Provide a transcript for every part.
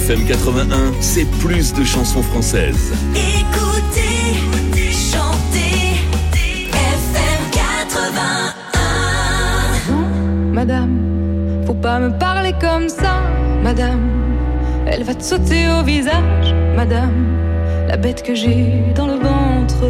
FM 81, c'est plus de chansons françaises. Écoutez, chantez, FM 81. Non, madame, faut pas me parler comme ça, madame. Elle va te sauter au visage, madame. La bête que j'ai dans le ventre.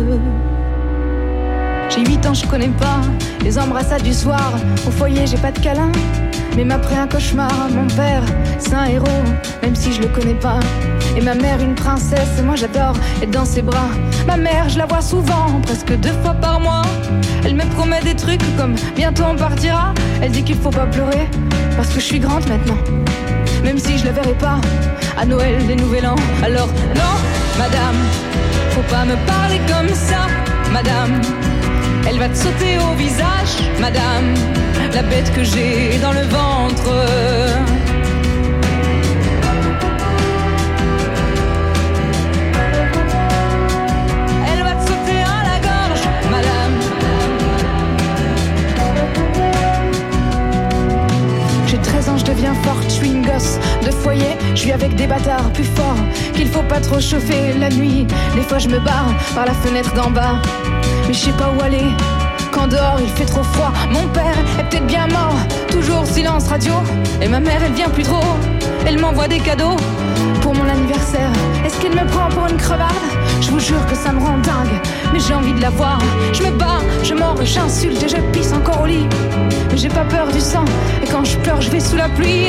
J'ai 8 ans, je connais pas les embrassades du soir. Au foyer, j'ai pas de câlin. Même après un cauchemar, mon père, c'est un héros, même si je le connais pas. Et ma mère, une princesse, et moi j'adore être dans ses bras. Ma mère, je la vois souvent, presque 2 fois par mois. Elle me promet des trucs comme bientôt on partira. Elle dit qu'il faut pas pleurer, parce que je suis grande maintenant. Même si je la verrai pas à Noël et Nouvel An. Alors non, madame, faut pas me parler comme ça, madame. Elle va te sauter au visage, madame. La bête que j'ai dans le ventre. Elle va te sauter à la gorge, madame. J'ai 13 ans, je deviens forte, je suis une gosse de foyer. Je suis avec des bâtards plus forts qu'il faut pas trop chauffer la nuit. Des fois je me barre par la fenêtre d'en bas, mais je sais pas où aller. Quand dehors il fait trop froid, mon père est peut-être bien mort. Toujours silence radio, et ma mère elle vient plus trop. Elle m'envoie des cadeaux pour mon anniversaire. Est-ce qu'elle me prend pour une crevarde? Je vous jure que ça me rend dingue, mais j'ai envie de la voir. Je me bats, je mords, j'insulte et je pisse encore au lit. Mais j'ai pas peur du sang, et quand je pleure je vais sous la pluie.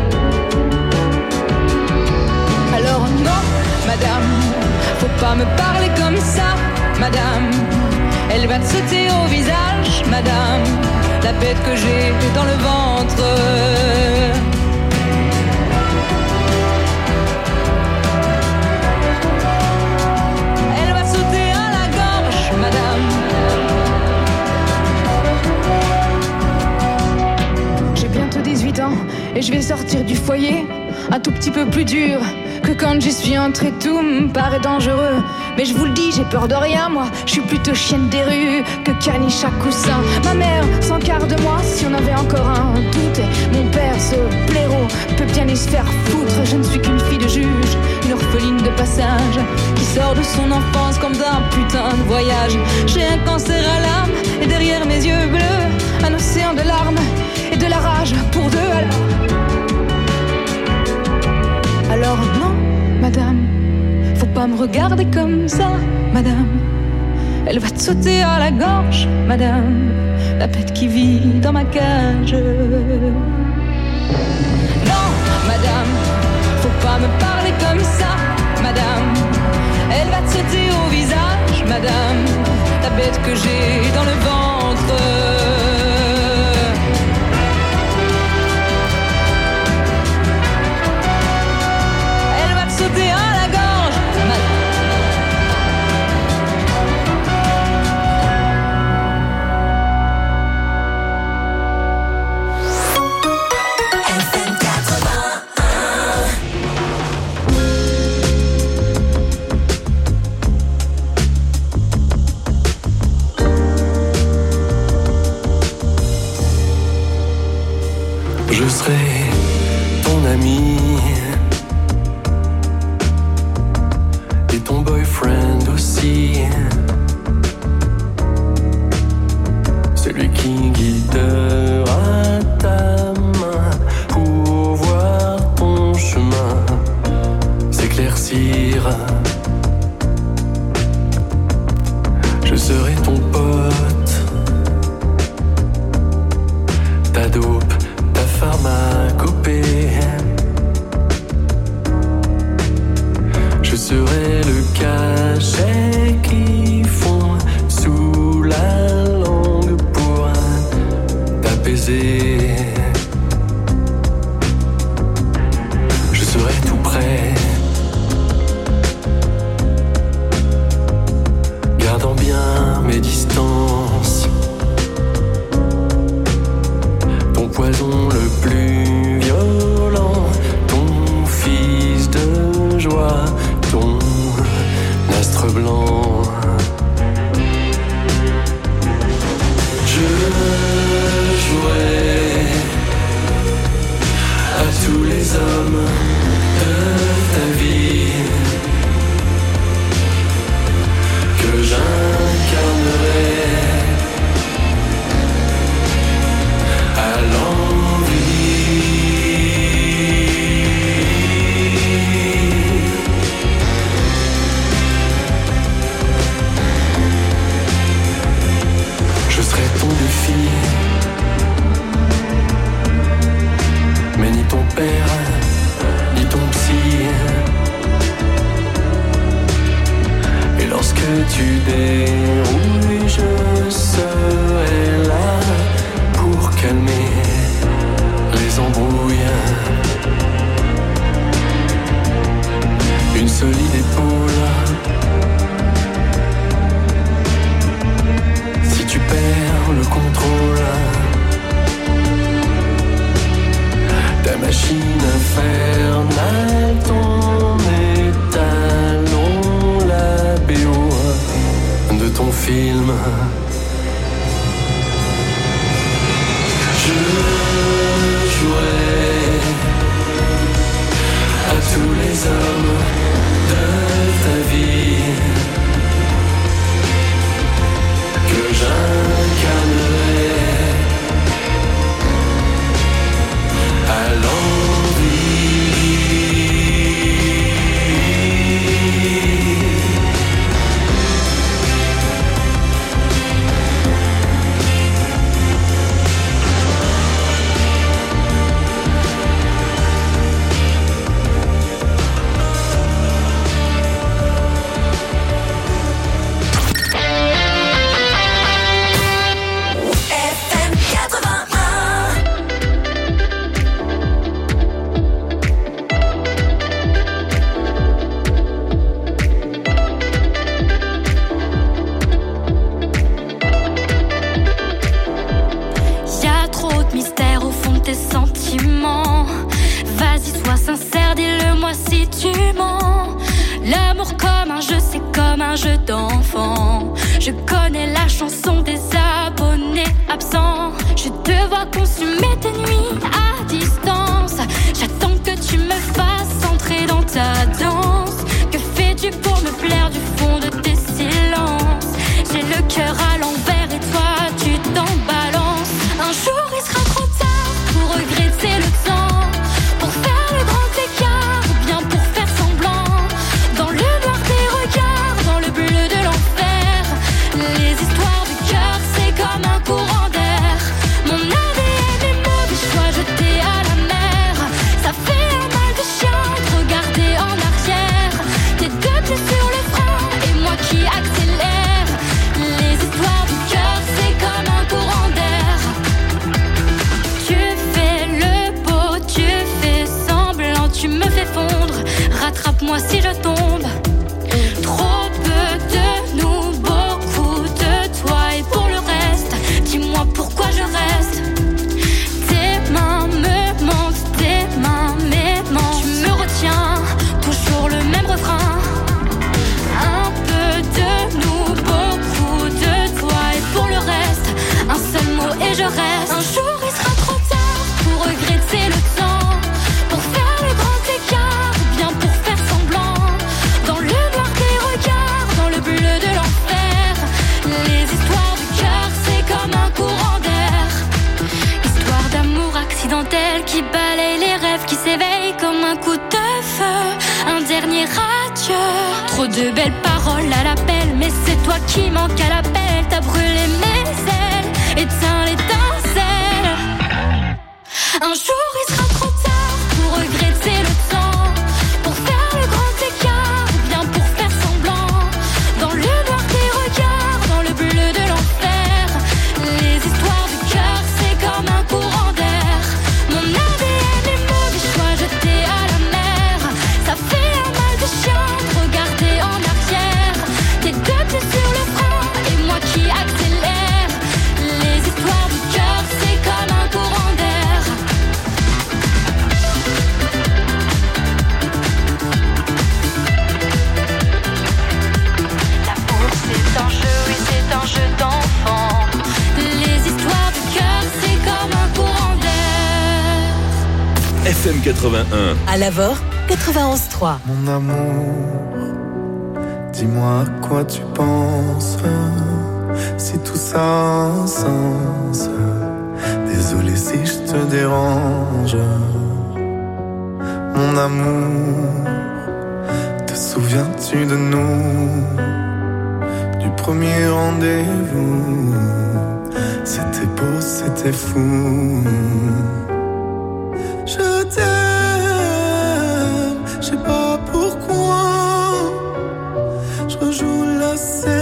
Alors non, madame, faut pas me parler comme ça, madame. Elle va te sauter au visage, madame. La bête que j'ai dans le ventre. Elle va sauter à la gorge, madame. J'ai bientôt 18 ans et je vais sortir du foyer. Un tout petit peu plus dur que quand j'y suis entrée. Tout me paraît dangereux, mais je vous le dis, j'ai peur de rien, moi. Je suis plutôt chienne des rues que caniche à coussin. Ma mère s'encarre de moi si on avait encore un doute. Et mon père, ce blaireau, peut bien y se faire foutre. Je ne suis qu'une fille de juge, une orpheline de passage, qui sort de son enfance comme d'un putain de voyage. J'ai un cancer à l'âme et derrière mes yeux bleus, un océan de larmes et de la rage pour deux. Alors non, madame, faut pas me regarder comme ça, madame. Elle va te sauter à la gorge, madame. La bête qui vit dans ma cage. Non, madame, faut pas me parler comme ça, madame. Elle va te sauter au visage, madame. La bête que j'ai dans le ventre. Sauter à la gorge, FM 81. Je serai ton ami et ton boyfriend aussi, celui qui guidera ta main pour voir ton chemin s'éclaircir. Je serai ton pote, ta dope, ta pharmacopée. Je serai le cachet qui fond sous la langue pour t'apaiser. Je serai tout près, gardant bien mes distances. Ton poison le plus violent, ton fils de joie, ton astre blanc. Je jouerai à tous les hommes de tu dérouilles, je serai là pour calmer les embrouilles. Une solide épaule. Si tu perds le contrôle, ta machine infernale, ton étalon, la BO de ton film. Je jouerai à tous les hommes de ta vie que j'incarnerai à rattrape-moi si je tombe. Trop peu de nous, beaucoup de toi. Et pour le reste, dis-moi pourquoi je reste. Tes mains me mentent, tes mains m'aimantent. Tu me retiens, toujours le même refrain. Un peu de nous, beaucoup de toi. Et pour le reste, un seul mot et je reste. Un jour il sera trop tard pour regretter le temps, pour faire le grand écart, ou bien pour faire semblant. Dans le noir des regards, dans le bleu de l'enfer, les histoires du cœur, c'est comme un courant d'air. Histoire d'amour accidentel qui balaye les rêves, qui s'éveille comme un coup de feu, un dernier adieu. Trop de belles paroles à l'appel, mais c'est toi qui manques à l'appel. T'as brûlé mes ailes, éteint l'étincelle. Un jour il sera trop tard pour regretter le temps, pour faire le grand écart, ou bien pour faire semblant. Dans le noir des regards, dans le bleu de l'enfer, les histoires du cœur, c'est comme un courant d'air. Mon ADN est mauvais choix jeté à la mer. Ça fait un mal de chien de regarder en arrière. Tes deux pieds sur le frein et moi qui accélère. Les histoires du cœur, c'est comme un courant d'air. L'amour c'est un jeu, oui c'est un jeu d'enfant. Les histoires du cœur, c'est comme un courant d'air. FM 81. À Lavore, 91.3. Mon amour, dis-moi à quoi tu penses, si tout ça a un sens. Désolé si je te dérange. Mon amour, te souviens-tu de nous, du premier rendez-vous? C'était beau, c'était fou. Je t'aime, je sais pas pourquoi. Je rejoue la scène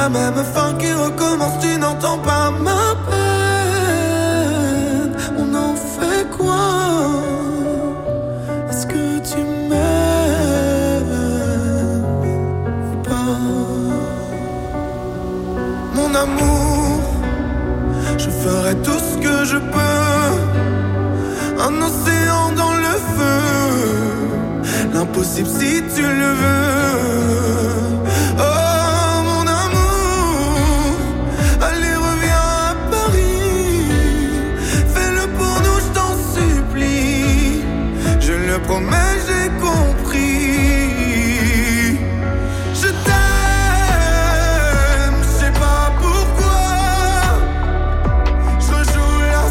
la même fin qui recommence, tu n'entends pas ma peine. On en fait quoi? Est-ce que tu m'aimes ou pas? Mon amour, je ferai tout ce que je peux. Un océan dans le feu, l'impossible si tu le veux. Oh mon amour, allez reviens à Paris. Fais-le pour nous, je t'en supplie. Je le promets, j'ai compris. Je t'aime, je sais pas pourquoi. Je rejoue la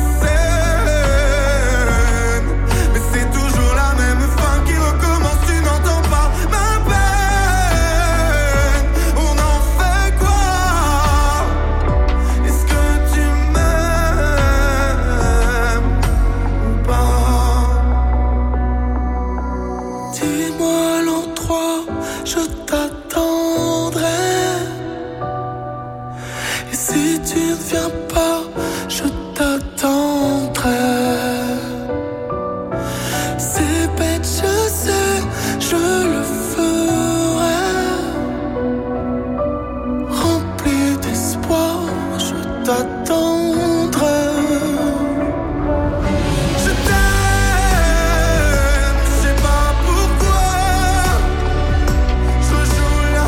scène, mais c'est toujours la même fin qui recommence. Tu n'entends pas ma peine. On en fait quoi? Est-ce que tu m'aimes ou pas? Dis-moi l'endroit, je t'attendrai. Et si tu ne viens pas, je t'attendrai. C'est bête, je sais, je le ferai. Rempli d'espoir, je t'attendrai. Je t'aime, je sais pas pourquoi. Je joue la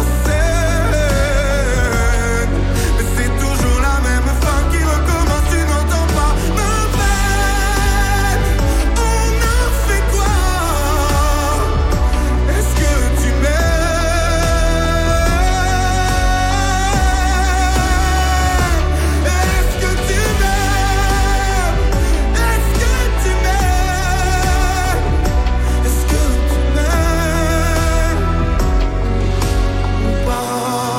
scène, mais c'est toujours la même fin qui recommence. Tu n'entends pas ma peine. On a fait quoi? Est-ce que tu m'aimes? Est-ce que tu m'aimes? Est-ce que tu m'aimes? Est-ce que tu m'aimes ou pas?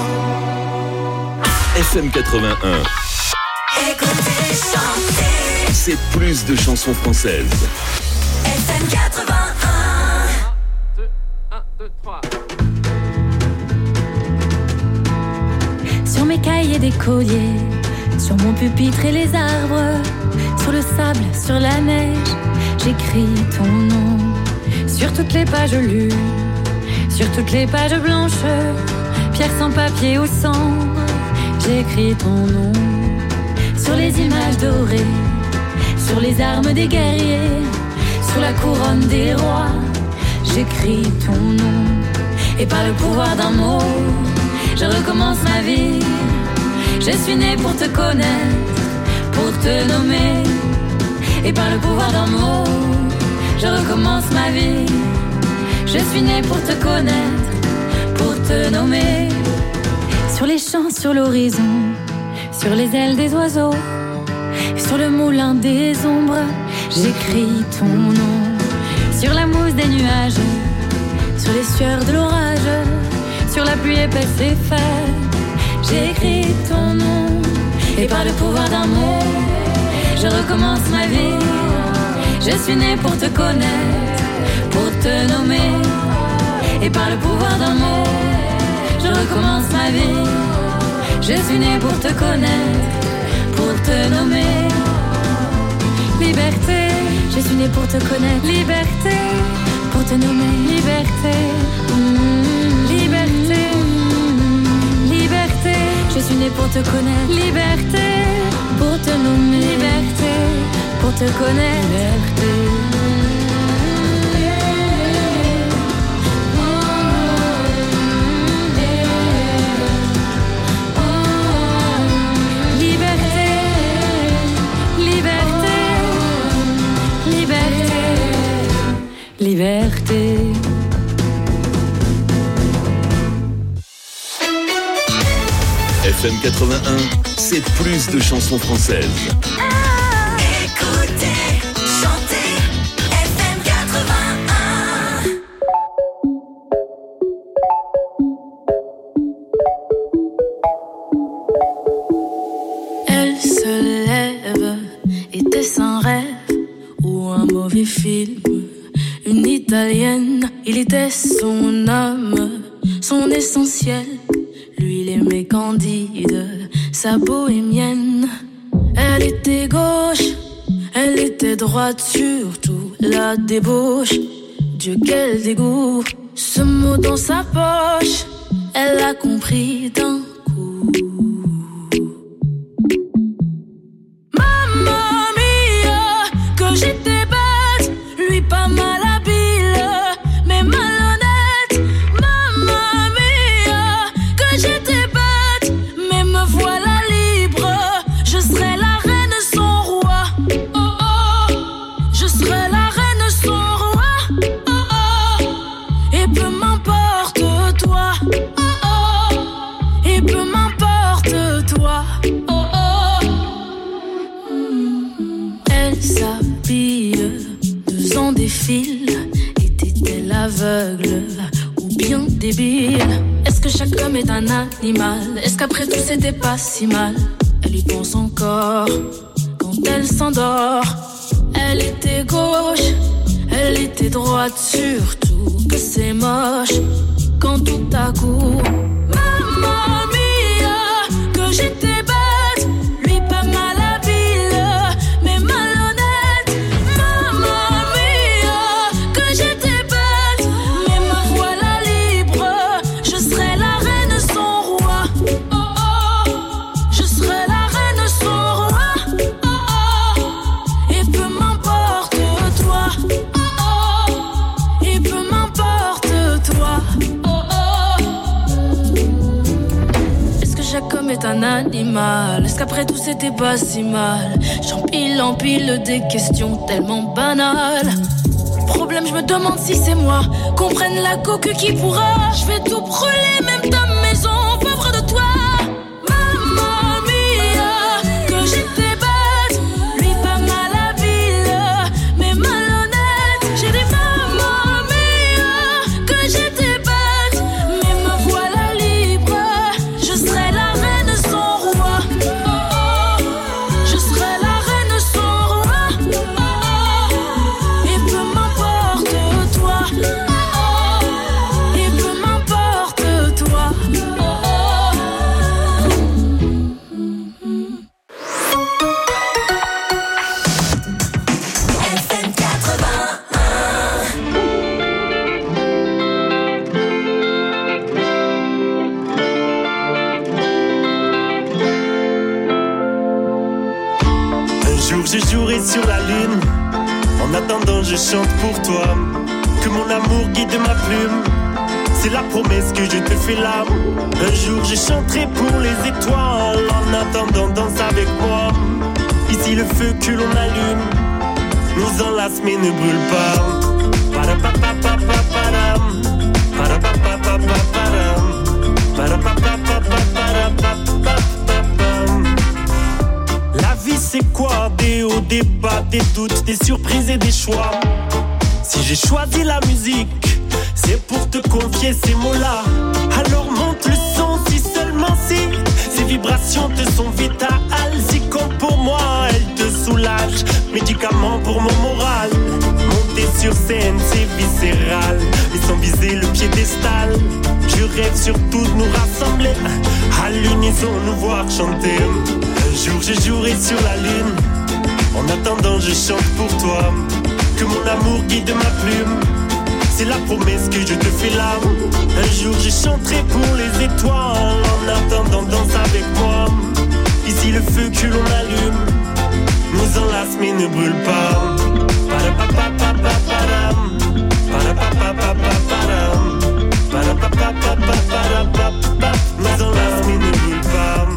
FM 81, Écoutez, chantez. c'est plus de chansons françaises. FM 81. 1, 2, 3. Sur mes cahiers d'écolier, sur mon pupitre et les arbres, sur le sable, sur la neige, j'écris ton nom. Sur toutes les pages lues, sur toutes les pages blanches, pierre sans papier ou cendre, j'écris ton nom. Sur les images dorées, sur les armes des guerriers, sur la couronne des rois, j'écris ton nom. Et par le pouvoir d'un mot, je recommence ma vie. Je suis née pour te connaître, pour te nommer. Et par le pouvoir d'un mot, je recommence ma vie. Je suis née pour te connaître, pour te nommer. Sur les champs, sur l'horizon, sur les ailes des oiseaux, sur le moulin des ombres, j'écris ton nom. Sur la mousse des nuages, sur les sueurs de l'orage, sur la pluie épaisse et faite, j'écris ton nom. Et par le pouvoir d'un mot, je recommence ma vie. Je suis née pour te connaître, pour te nommer. Et par le pouvoir d'un mot, je recommence ma vie. Je suis née pour te connaître, pour te nommer. Liberté, je suis née pour te connaître. Liberté, pour te nommer. Liberté, liberté, liberté. Je suis née pour te connaître. Liberté, pour te nommer. Liberté, pour te connaître. Liberté. Liberté. FM 81, c'est plus de chansons françaises. Écoutez, chantez. FM 81. Elle se lève, était-ce un rêve ou un mauvais film? Une italienne, il était son âme, son essentiel, lui il aimait Candide, sa bohémienne. Elle était gauche, elle était droite, surtout la débauche. Dieu quel dégoût, ce mot dans sa poche, elle a compris d'un coup. Mamma mia, que j'étais bête, lui pas mal habile, mais malhonnête. Mamma mia, que j'étais bête, mais me voilà libre. Je serai la reine sans roi. Oh oh, je serai la reine sans roi. Oh oh, et peu m'importe toi. Oh oh, et peu m'importe toi. Oh oh. Elle s'habille, 2 ans défile. Était-elle aveugle ou bien débile? Est-ce que chaque homme est un animal? Est-ce qu'après tout c'était pas si mal? Elle y pense encore quand elle s'endort. Elle était gauche, elle était droite, surtout que c'est moche quand tout à coup. Mamma mia, que j'étais bête, lui pas mal habile, mais malhonnête. Mamma mia, que j'étais bête, mais me voilà libre. Je serai la reine sans roi. Oh oh, je serai la reine sans roi. Oh oh, et peu m'importe toi. Oh oh, et peu m'importe toi. Oh oh. Est-ce que chaque homme est un animal? Est-ce qu'après tout c'était pas si mal? J'empile en pile des questions tellement banales. Problème, je me demande si c'est moi. Qu'on prenne la coque qui pourra. Je vais tout brûler, même ta maison, pauvre de toi. Mamma mia, que j'étais bête, lui pas mal habile, mais malhonnête. J'ai dit mamma mia, que j'étais bête, mais me voilà libre. Je serai la reine sans roi. Oh oh, je serai la reine sans roi. Oh oh, et peu m'importe toi. Oh oh, et peu m'importe toi. Oh oh. FM 81. Un jour je jouerai sur la lune. En attendant je chante pour toi. Que mon amour guide ma plume. C'est la promesse que je te fais là. Un jour je chanterai pour les étoiles. En attendant danse avec moi. Ici le feu que l'on allume nous enlace mais ne brûle pas. Para-pa-pa-pa-pa-param. Para-pa-pa-pa-pa-param. Para-pa-pa-pa-pa-para-pa-pa-pa-pam. La vie c'est quoi? Des hauts, des bas, des doutes, des surprises et des choix. Si j'ai choisi la musique, c'est pour te confier ces mots-là. Alors monte le son si seulement si ces vibrations te sont vitales. Si comme pour moi, elles te soulagent. Médicament pour mon moral. Monter sur scène, c'est viscéral. Mais sans viser le piédestal. Je rêve surtout de nous rassembler. À l'unisson, nous voir chanter. Un jour je jouerai sur la lune. En attendant, je chante pour toi. Que mon amour guide ma plume. C'est la promesse que je te fais là. Un jour je chanterai pour les étoiles. En attendant danse avec moi. Ici le feu que l'on allume nous enlace mais ne brûle pas. Para-pa-pa-pa-pa-param. Para-pa-pa-pa-pa-param. Para-pa-pa-pa-pa-para-pa-pa. Nous enlace mais ne brûle pas.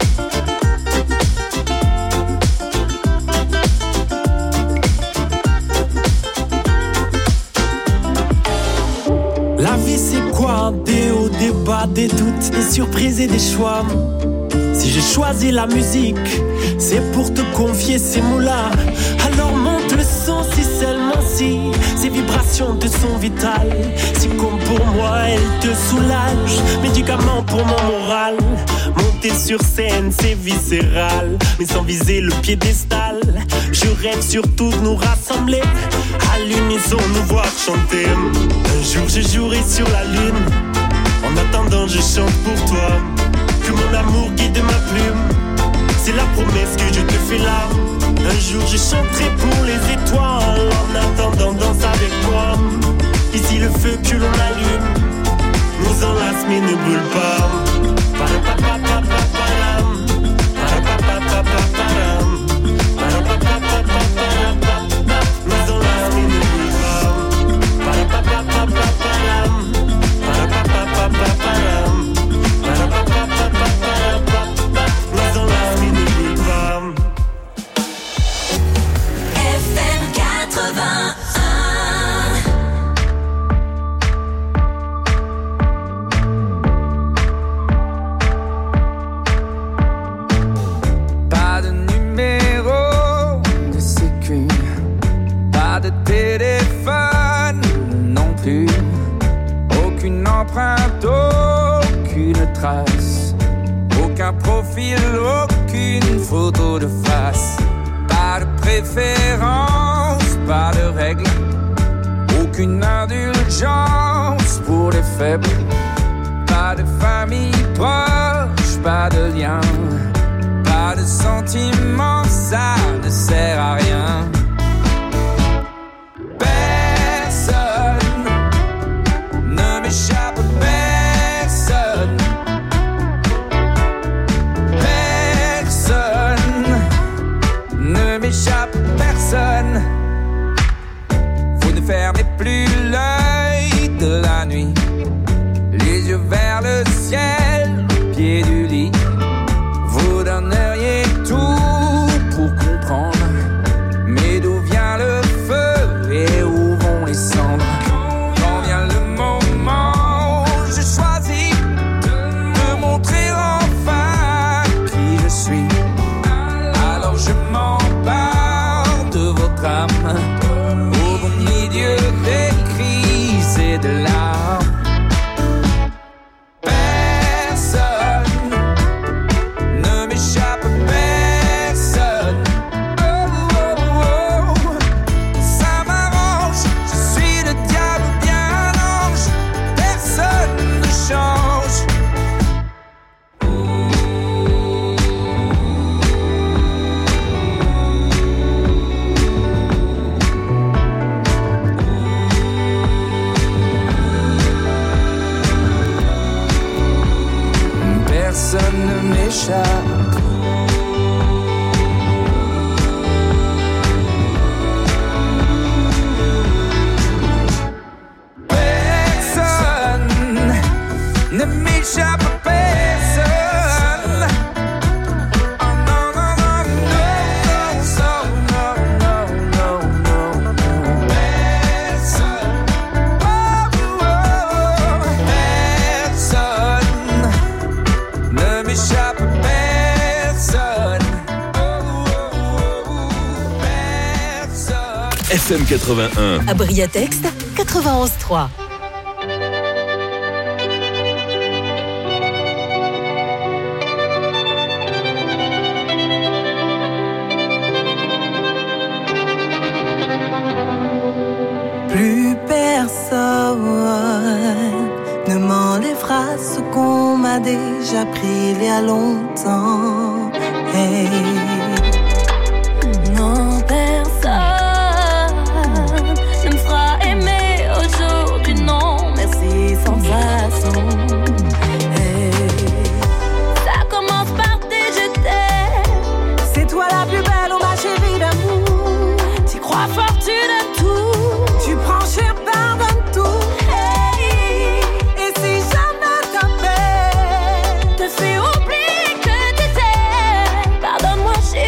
La vie c'est quoi? Des hauts, des bas, des doutes, des surprises et des choix. Si j'ai choisi la musique, c'est pour te confier ces mots-là. Alors monte le son si seulement si ces vibrations te sont vitales. Si comme pour moi elles te soulagent. Médicament pour mon moral. Monter sur scène c'est viscéral. Mais sans viser le piédestal. Je rêve surtout de nous rassembler. À l'unisson nous voir chanter. Un jour je jouerai sur la lune. En En attendant je chante pour toi, que mon amour guide ma plume. C'est la promesse que je te fais là. Un jour je chanterai pour les étoiles. En attendant danse avec moi. Ici le feu que l'on allume nous enlace mais ne brûle pas. Aucun profil, aucune photo de face. Pas de préférence, pas de règles. Aucune indulgence pour les faibles. Pas de famille proche, pas de lien. Pas de sentiments, ça ne sert à rien. Personne ne m'échappe, personne. Ne m'échappe personne. Vous ne fermez plus l'œil de la nuit, les yeux vers le ciel, au pied du lit. Vous donneriez tout pour comprendre, mais d'où vient le feu et où vont les cendres? Quand vient le moment, je choisis de montrer enfin qui je suis. Alors je m'empare de votre âme, au beau milieu des cris et de larmes. Personne ne m'échappe, personne. Oh, oh, oh. Ça m'arrange, je suis le diable bien un ange. Personne ne change. Personne ne m'échappe. Personne ne m'échappe, personne. Oh non, non, non, non, non, non, non, non. Personne. Oh, oh, personne ne m'échappe, personne. Personne. FM 81. À Briatexte, 91.3. Plus personne ne m'enlèvera ce qu'on m'a déjà pris il y a longtemps. Hey. Non, personne ne me fera aimer aujourd'hui, non, merci, sans façon. Hey. Ça commence par des je t'aime. C'est toi la plus belle, oh ma chérie d'amour. Tu crois fort, tu donnes tout. Tu prends cher, pardonne tout. Hey. Et si jamais t'appelles, te fais oublier que t'étais. Pardonne-moi, chérie.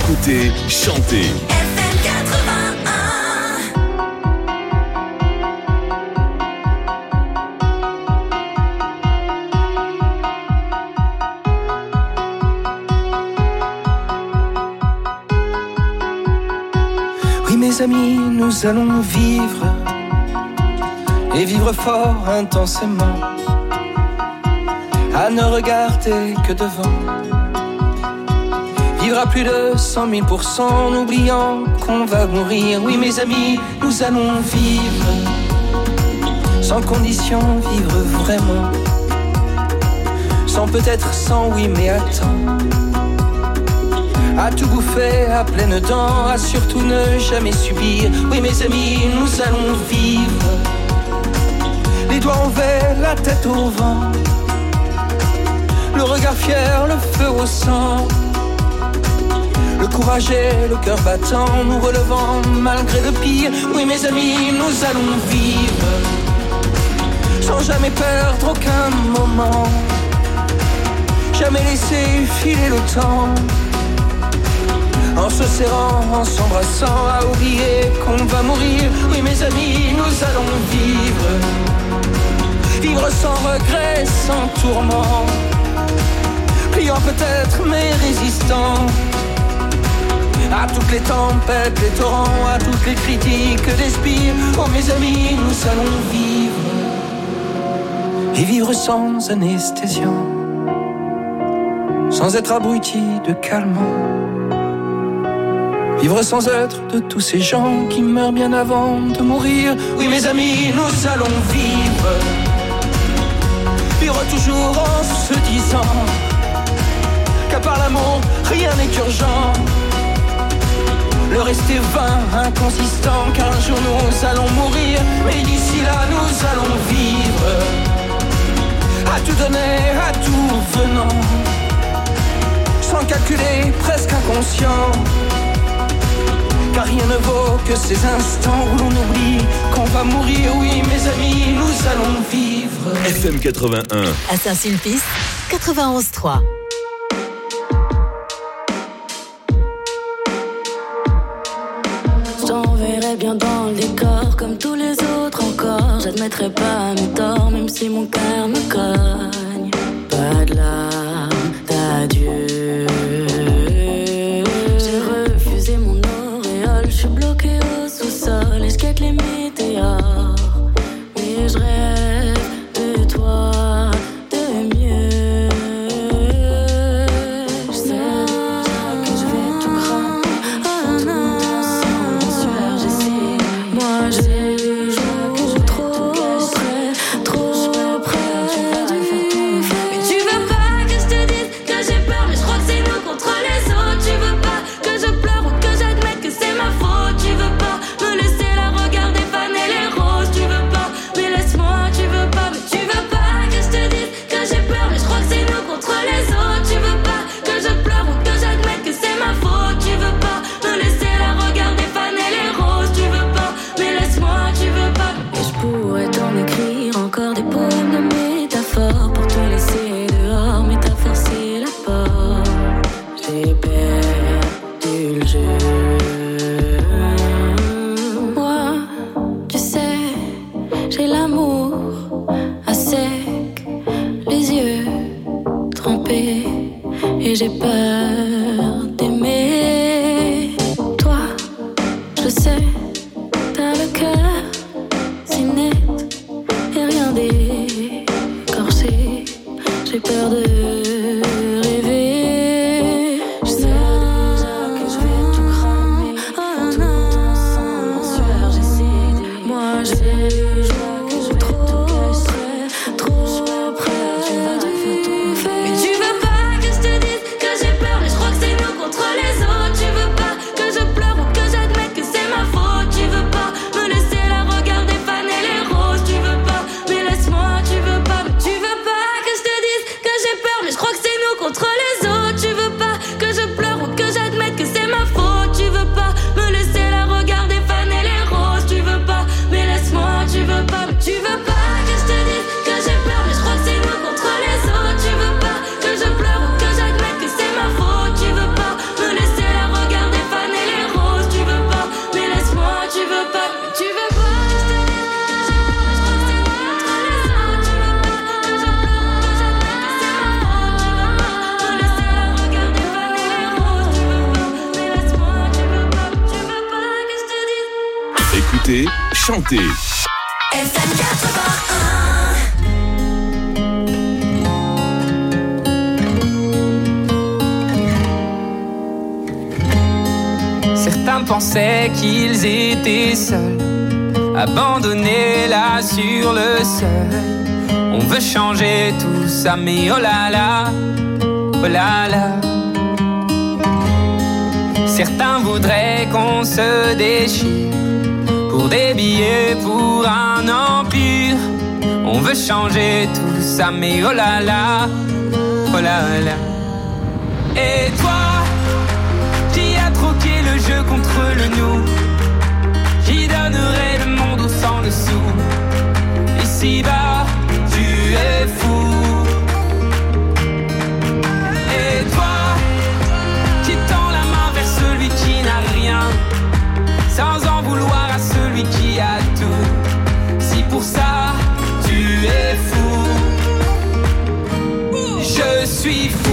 écoutez, chantez. FM 81. Oui mes amis, nous allons vivre et vivre fort intensément, à ne regarder que devant, vivre à plus de 100 000%, en oubliant qu'on va mourir. Oui mes amis, nous allons vivre sans condition, vivre vraiment, sans peut-être, sans oui mais attends, à tout bouffer à pleines dents, à surtout ne jamais subir. Oui mes amis, nous allons vivre les doigts en verre, la tête au vent, le regard fier, le feu au sang, le courage et le cœur battant, nous relevant malgré le pire. Oui mes amis, nous allons vivre sans jamais perdre aucun moment, jamais laisser filer le temps, en se serrant, en s'embrassant, à oublier qu'on va mourir. Oui mes amis, nous allons vivre, vivre sans regret, sans tourment, pliant peut-être mais résistant à toutes les tempêtes, les torrents, à toutes les critiques des spires. Oh mes amis, nous allons vivre et vivre sans anesthésiant, sans être abruti de calmant, vivre sans être de tous ces gens qui meurent bien avant de mourir. Oui mes amis, nous allons vivre, vivre toujours en se disant qu'à part l'amour, rien n'est urgent, le rester vain, inconsistant, car un jour nous allons mourir. Mais d'ici là nous allons vivre, à tout donner, à tout venant, sans calculer, presque inconscient, car rien ne vaut que ces instants où l'on oublie qu'on va mourir. Oui mes amis, nous allons vivre. FM 81 à Saint-Sulpice, 91.3. Je t'enverrai bien dans le décor, comme tous les autres encore. J'admettrai pas mes torts, même si mon cœur me cogne. Pas de larmes d'adieu. J'ai refusé mon auréole, je suis bloqué au sous-sol et je guette les météores. Mais je rêve de toi, de mieux. Je sais déjà que je vais tout cramer. Tout mon sang en sueur, j'essaie. Moi j'ai déjà que je vais trop près du feu. Mais tu veux pas que je te dise que j'ai peur, mais je crois que c'est nous contre les autres. Tu veux pas que je pleure ou que j'admette que c'est ma faute. Tu veux pas me laisser la regarder faner les roses. Tu veux pas, mais laisse-moi, tu veux pas. Mais tu veux pas que je te dise que j'ai peur, mais je crois que c'est nous contre les autres. Tu veux pas que je pleure ou que j'admette que c'est ma faute. Tu veux pas me laisser la regarder faner les roses. Tu veux pas, mais laisse-moi, tu veux pas. Et je pourrais t'en écrire encore des poèmes de métaphores pour te laisser dehors, mais t'as forcé la porte. J'ai perdu le jeu. Moi, tu sais, j'ai l'amour à sec, les yeux trempés, et j'ai peur d'aimer. Toi, je sais, t'as le cœur si net et rien d'écorché. J'ai peur de rêver. Je sais déjà que je vais tout cramer. Tout mon sang en sueur, j'essaie. Moi j'ai déjà que je vais trop près du feu. Mais tu veux pas que je te dise que j'ai peur, mais je crois que c'est nous contre les autres. Tu veux pas que je pleure ou que j'admette que c'est ma faute. Écoutez, chantez. FM 81. Certains pensaient qu'ils étaient seuls, abandonnés là sur le seuil. On veut changer tout ça, mais oh là là, oh là là. Certains voudraient qu'on se déchire pour des billets, pour un empire. On veut changer tout ça, mais oh là là, oh là là. Et toi, qui a troqué le jeu contre le nous, qui donnerait le monde au sang le sou. Ici-bas, tu es fou. Et toi, qui tend la main vers celui qui n'a rien, sans en vouloir à celui qui a tout. Si pour ça, tu es fou, je suis fou.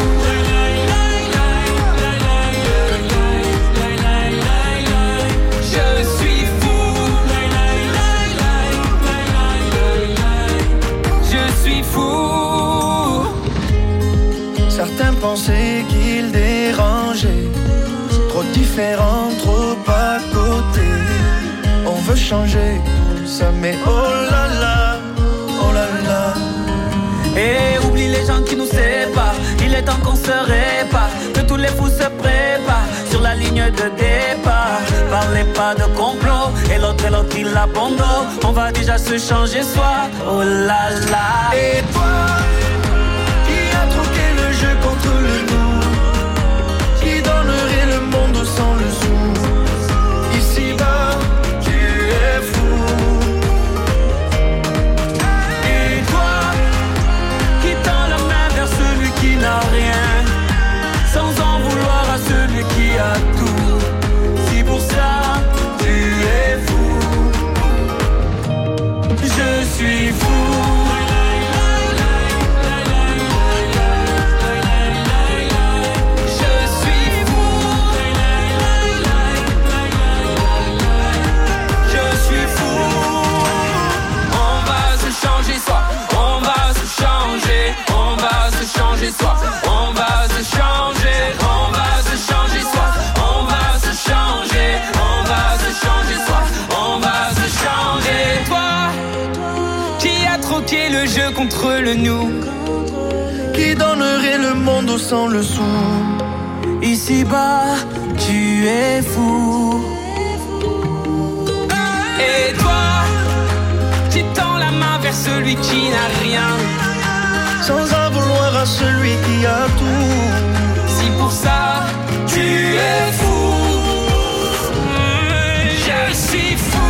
Certains pensaient qu'ils dérangeaient, trop différents, trop à côté. On veut changer tout ça, mais oh là là, oh là là. Et oublie les gens qui nous séparent, il est temps qu'on se répare, que tous les fous se préparent sur la ligne de départ. Parlez pas de complot, et l'autre il a bon dos. On va déjà se changer soi, oh là là. Et toi, qui a troqué le jeu contre le nous, qui donnerait le monde sans le sou. Ici-bas, tu es fou. Et toi, qui tend la main vers celui qui n'a rien, sans en vouloir à celui qui a tout. Si pour ça, tu es fou, je suis fou. Soi. On va se changer, on va se changer soi. On va se changer, on va se changer soi. On va se changer. Toi, qui a troqué le jeu contre le nous, qui donnerait le monde sans le sou. Ici-bas, tu es fou. Et toi, qui tend la main vers celui qui n'a rien, sans en vouloir à celui qui a tout. Si pour ça, tu es fou, je suis fou.